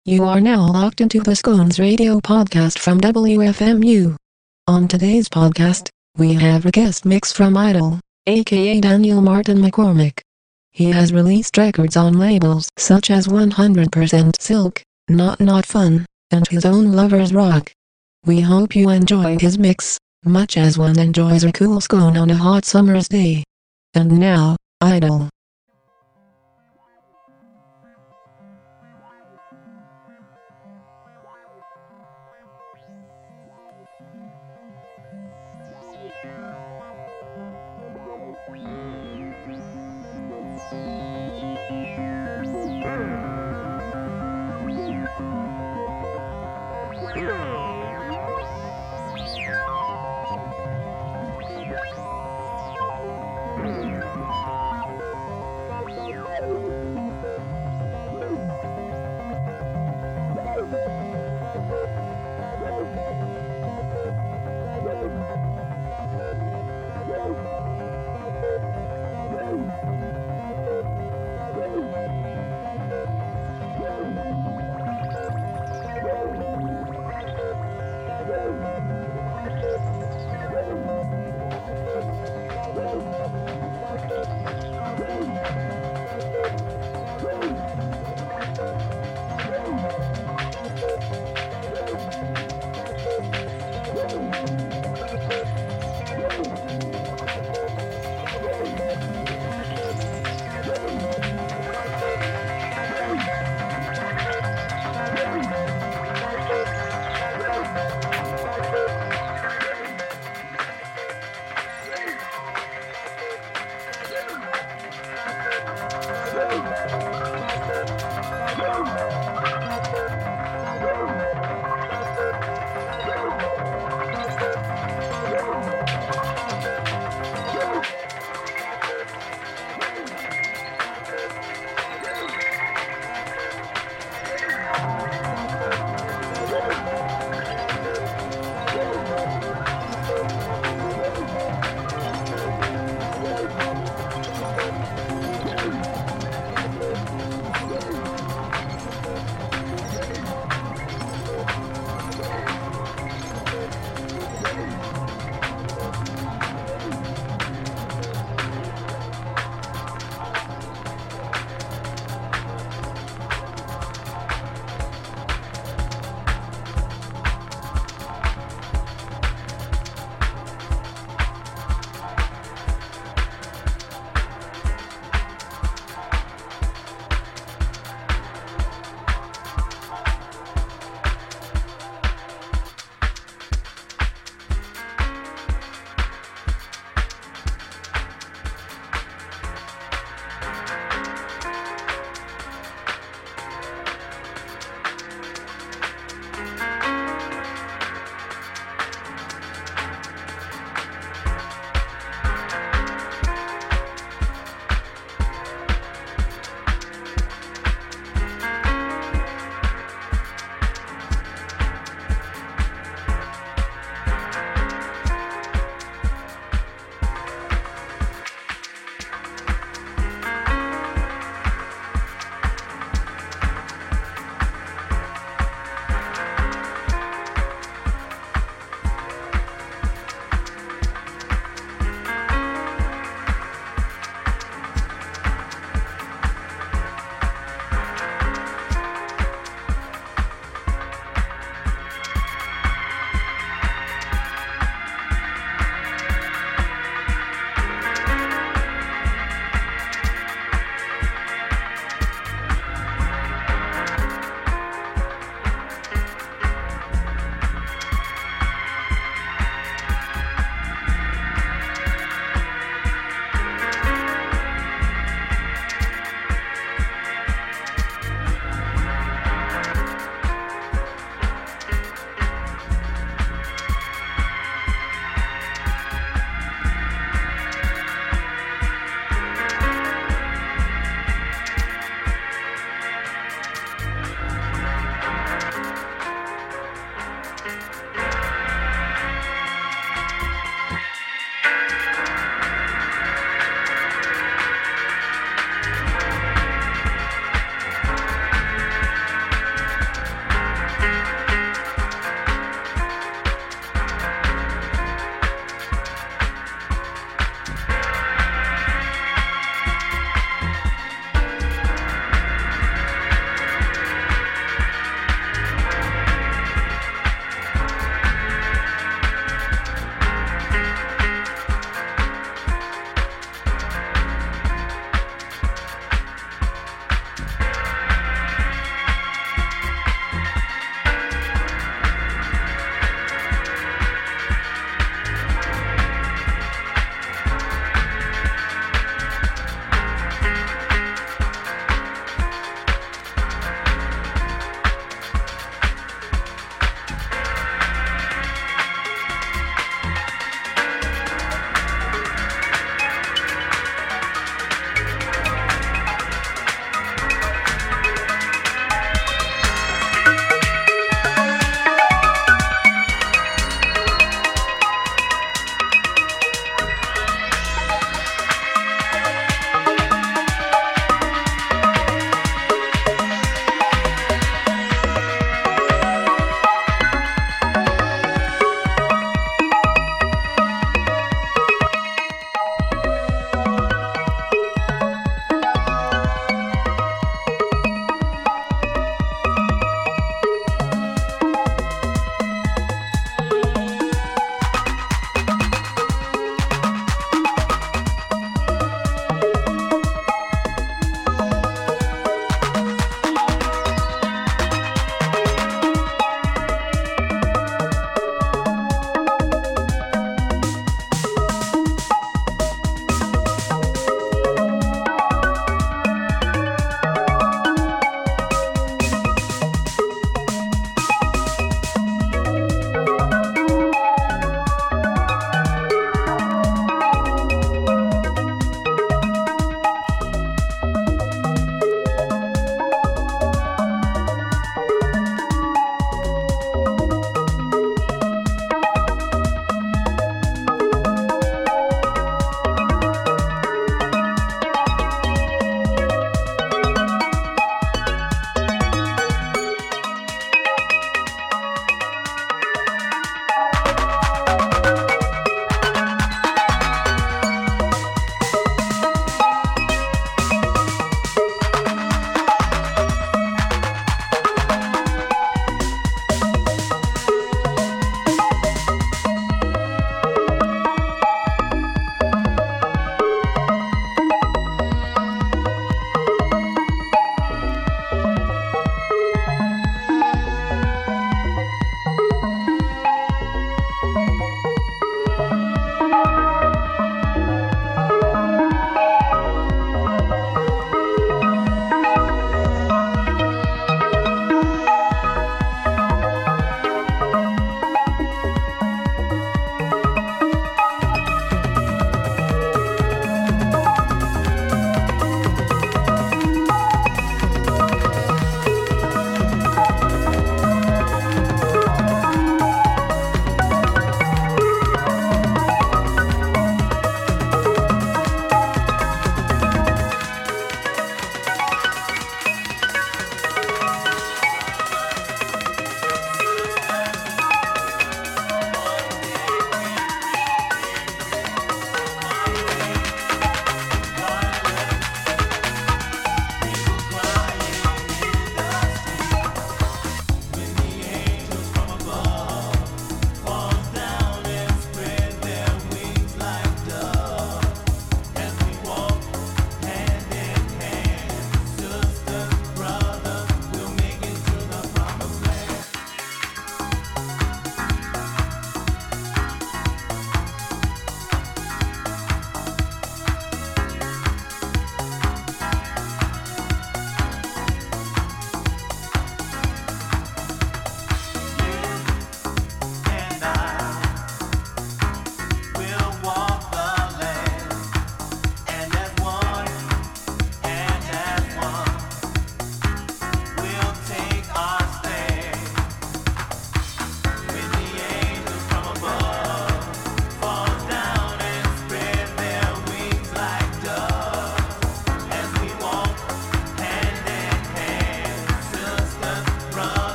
You are now locked into the Scones Radio podcast from WFMU. On today's podcast, we have a guest mix from Idol, aka Daniel Martin McCormick. He has released records on labels such as 100% Silk, Not Fun, and his own Lovers Rock. We hope you enjoy his mix, much as one enjoys a cool scone on a hot summer's day. And now, Idol.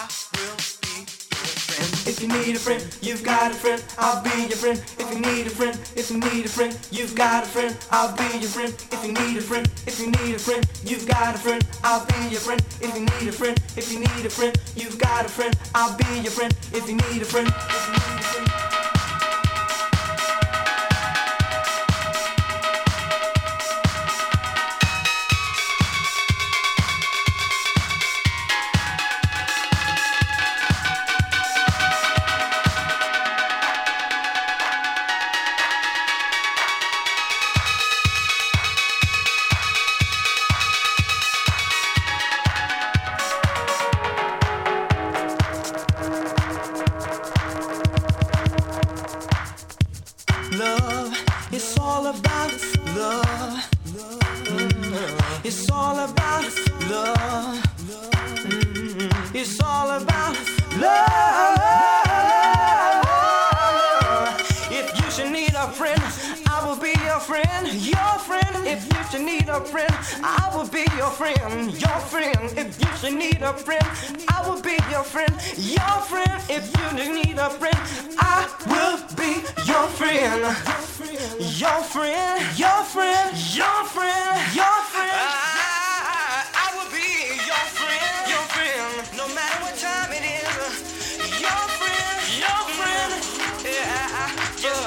I will be your friend. If you need a friend, you've got a friend, I'll be your friend. If you need a friend, if you need a friend, you've got a friend, I'll be your friend. If you need a friend, if you need a friend, you've got a friend, I'll be your friend. If you need a friend, if you need a friend, you've got a friend, I'll be your friend. If you need a friend, if you need a friend. Love, it's all about love. It's all about love. It's all about love. If you should need a friend, I will be your friend, your friend. If you should need a friend, I will be your friend, your friend. If you should need a friend, I will be your friend, your friend. If you need a friend, I will be your friend, your friend, your friend, your friend, your friend. I will be your friend, your friend. No matter what time it is, your friend, your friend. Yeah, just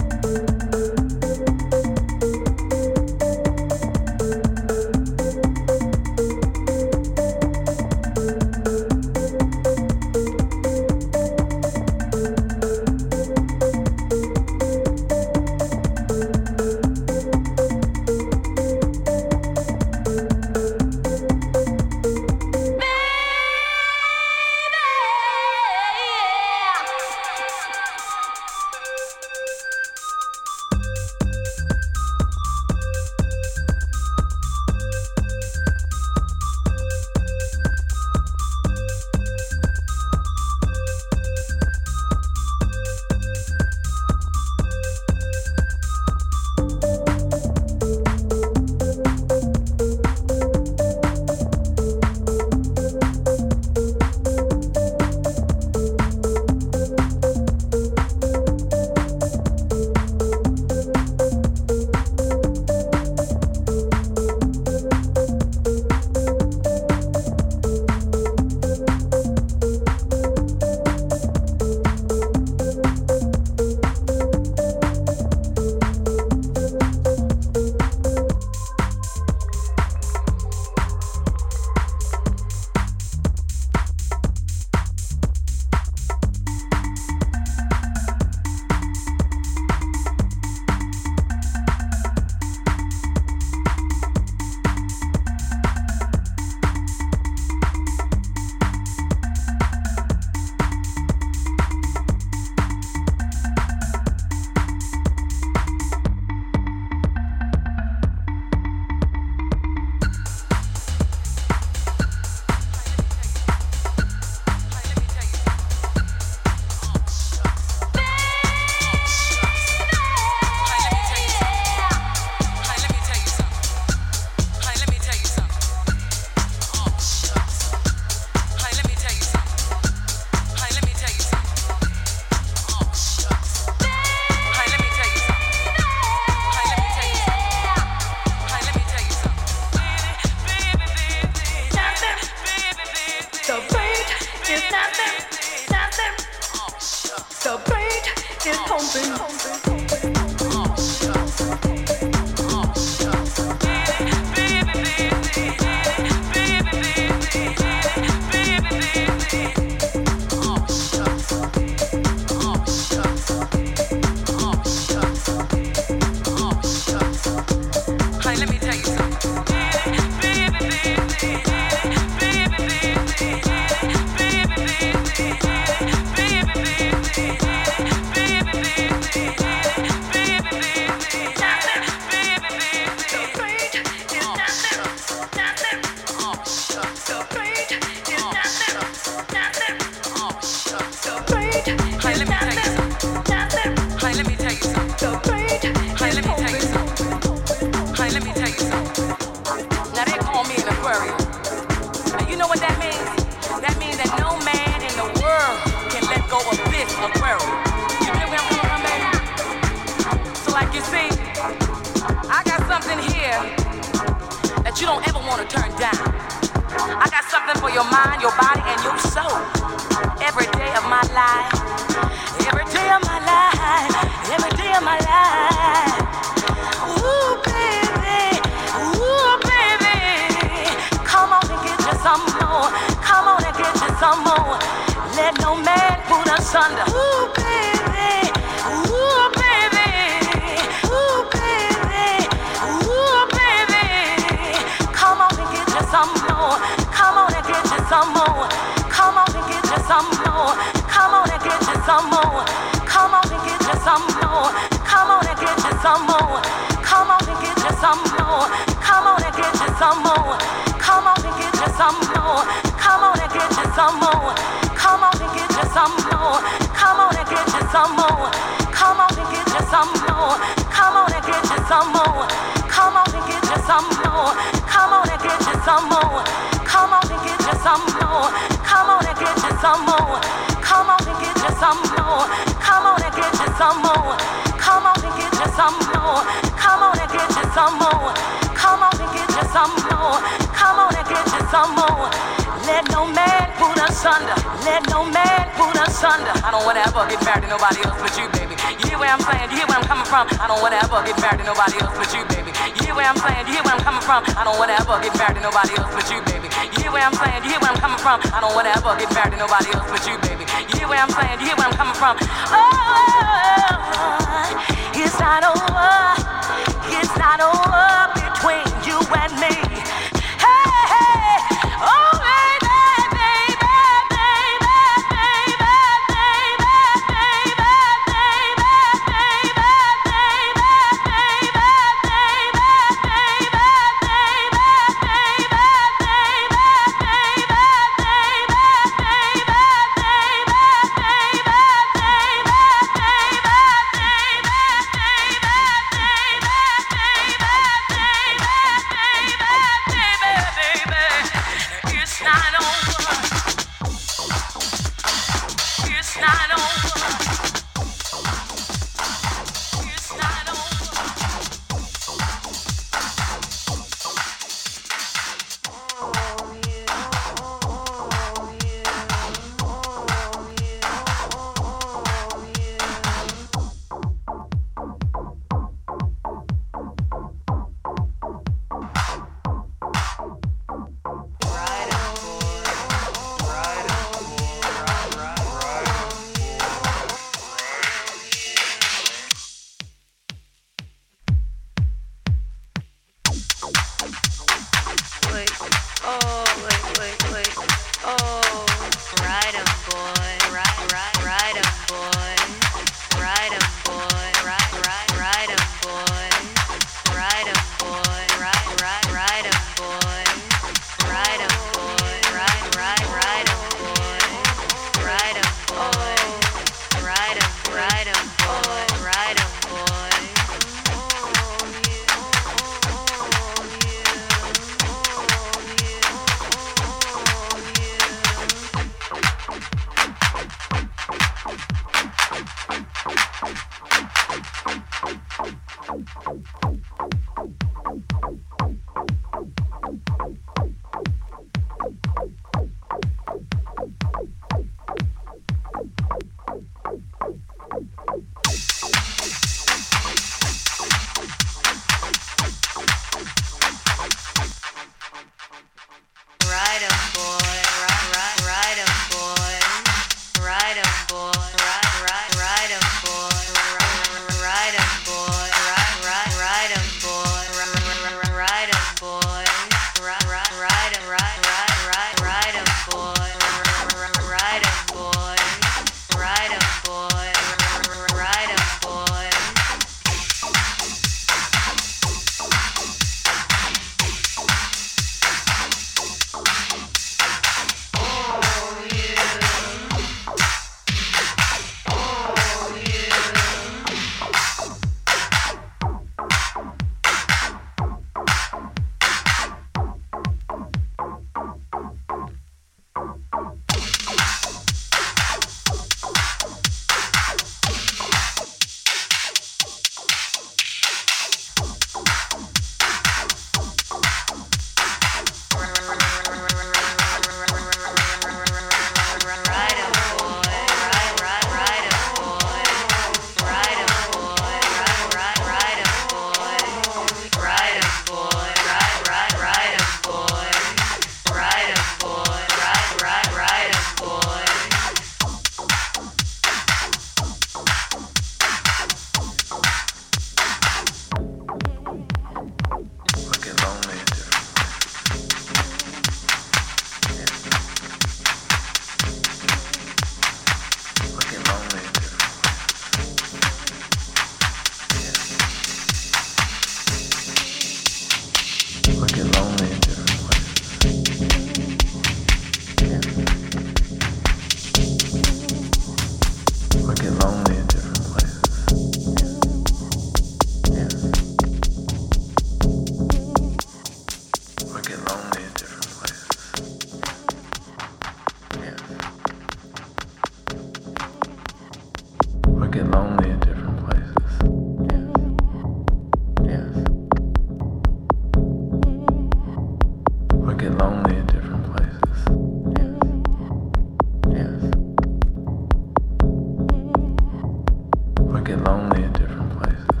get lonely in different places.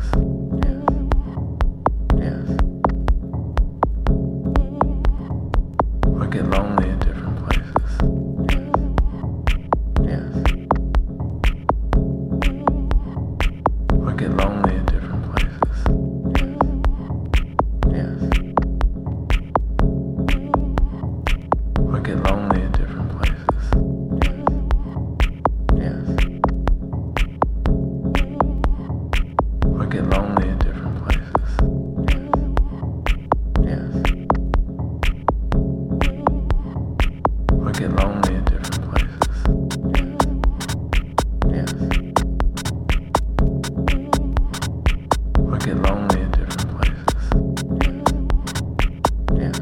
Yes. Or get lonely in different places. Yes. Or get lonely in different places. Yes. Or get lonely in different places. Yes. Or get lonely in different places. Yes. Or get lonely in different places. Yes. Or get lonely in different places. Yes.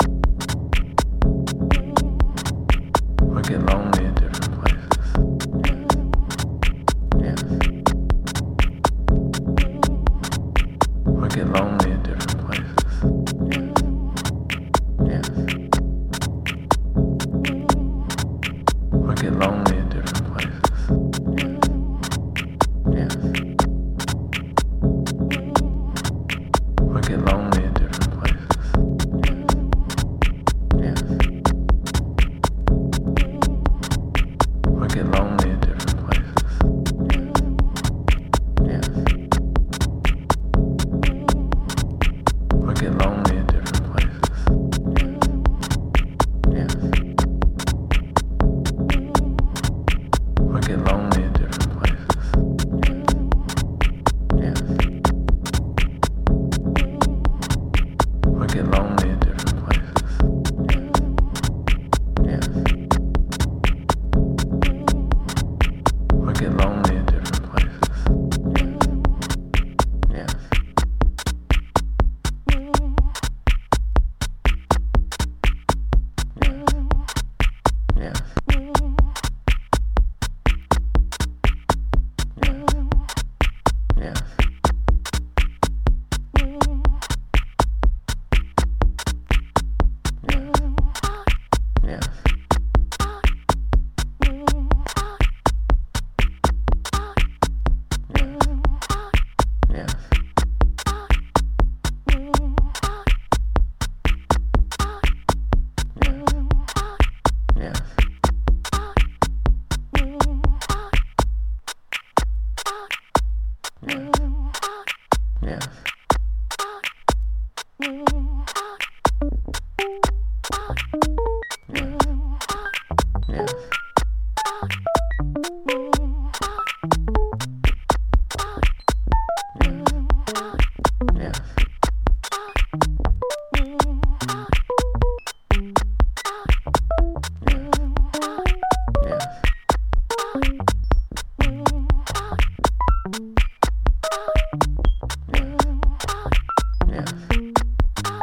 Or get lonely in different places. Yes. Or get lonely in different places. Yes. Or get lonely in different places. Yes. Or get lonely in different places. Yes. Or get lonely in different places. Yes. Or get lonely in different places. Yes. Or get lonely in different places. Yes. Or get lonely in different places. Yes. Or get lonely in different places. Yes. Yes. Yes. Yes. Yes. Yes. Yes. Yes. Yes. Yes. Yes.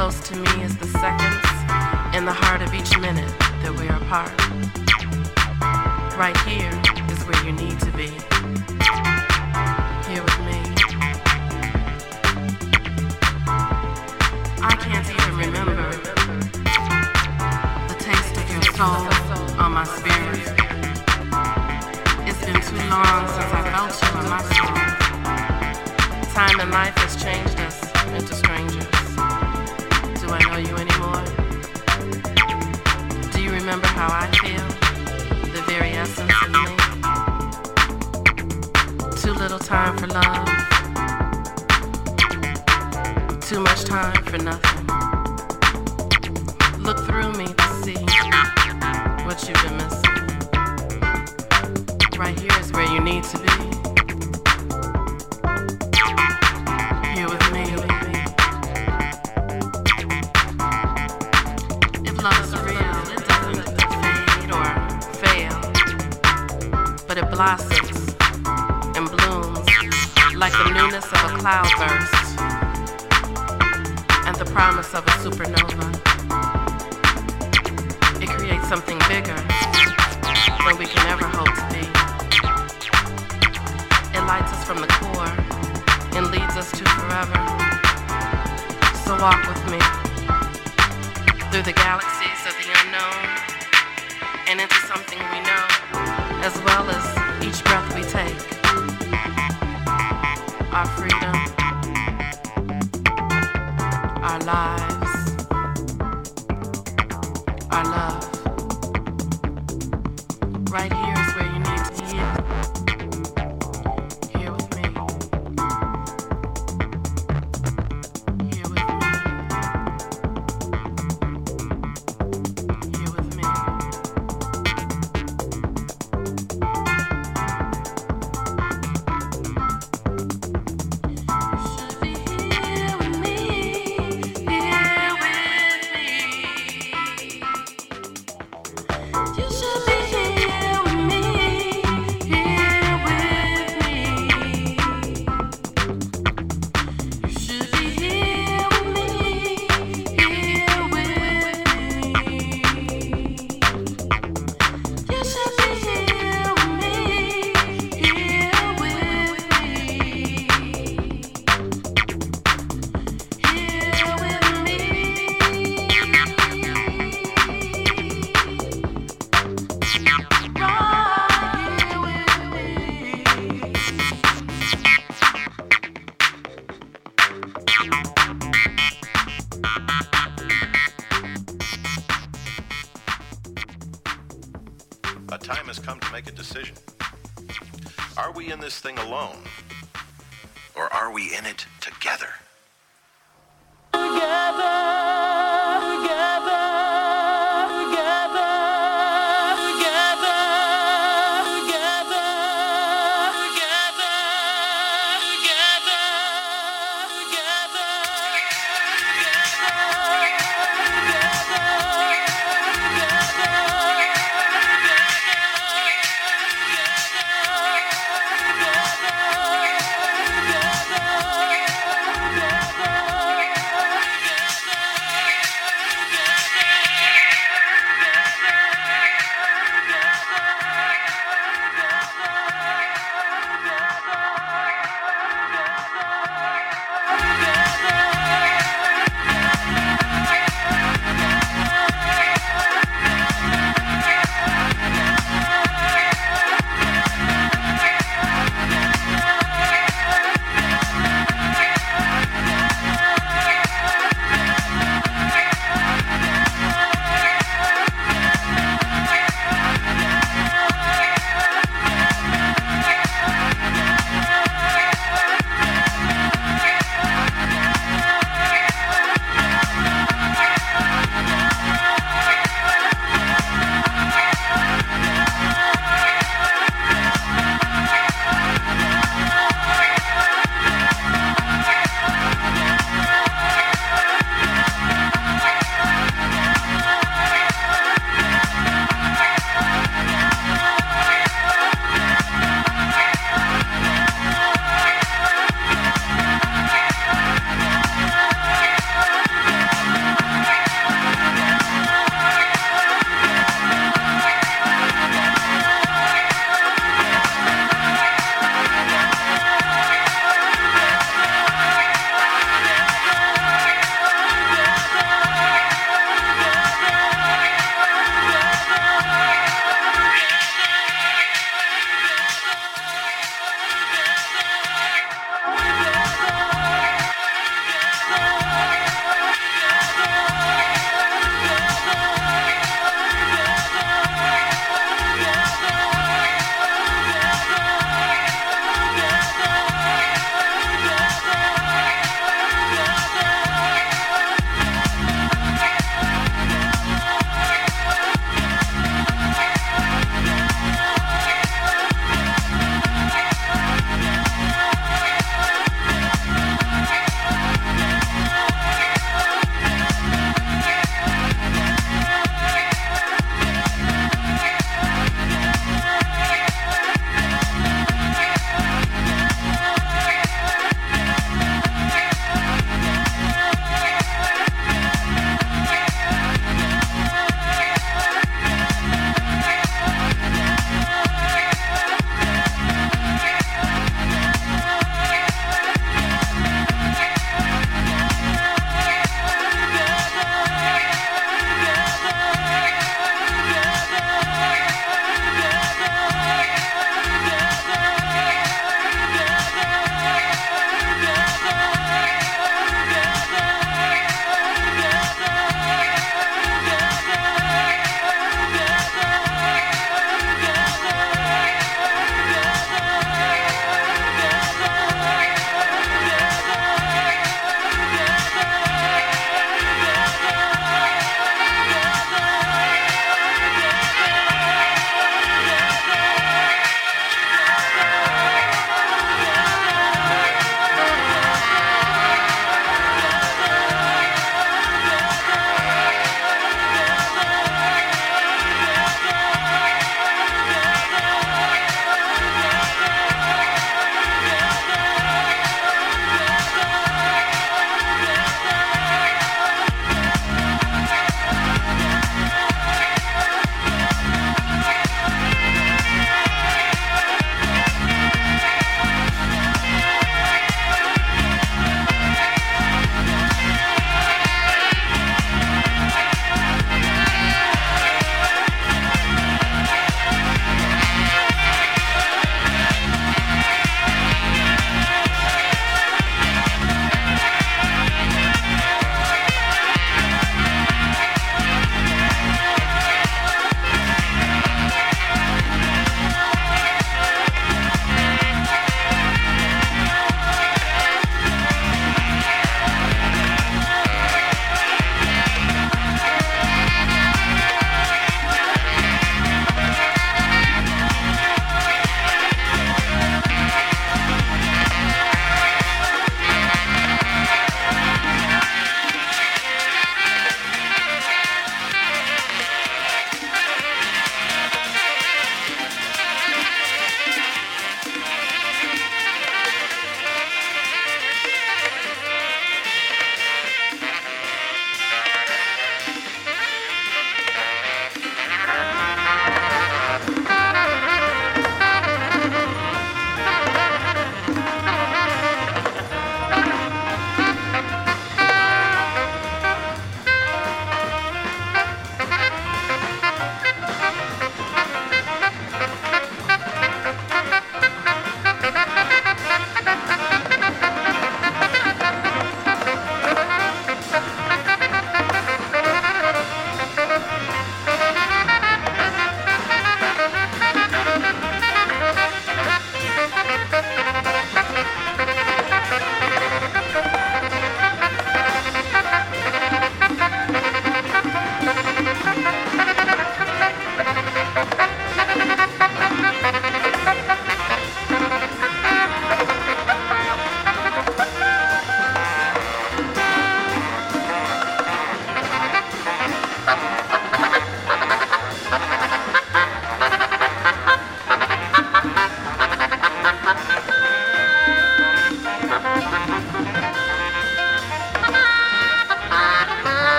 close to me as the seconds in the heart of each minute that we are apart. Right here is where you need to be. Here with me. I can't even remember the taste of your soul on my spirit. It's been too long since I felt you in my soul. Time and life has changed us into strangers. Do I know you anymore? Do you remember how I feel? The very essence of me? Too little time for love. Too much time for nothing. Look through me to see what you've been missing. Right here is where you need to be. Here with me. If love is real, it doesn't fade or fail, but it blossoms and blooms like the newness of a cloudburst and the promise of a supernova. It creates something bigger than we can ever hope to be. It lights us from the core and leads us to forever. So walk with me through the galaxies of the unknown and into something we know, as well as each breath we take. Our freedom, our lives, our love. Right here is where you need to be. Here with me. Here with me. Here with me. You should be here with me. Here with me. You should be here with me, here with me. You should be here with me, here with me. You should be here with me, here with me. A time has come to make a decision. Are we in this thing alone? Or are we in it together?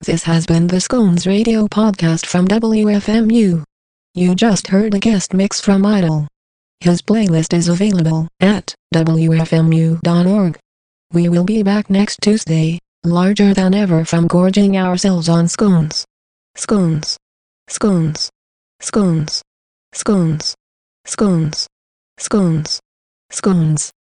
This has been the Scones Radio podcast from WFMU. You just heard a guest mix from Idol. His playlist is available at wfmu.org. We will be back next Tuesday, larger than ever from gorging ourselves on scones. Scones. Scones. Scones. Scones. Scones. Scones. Scones.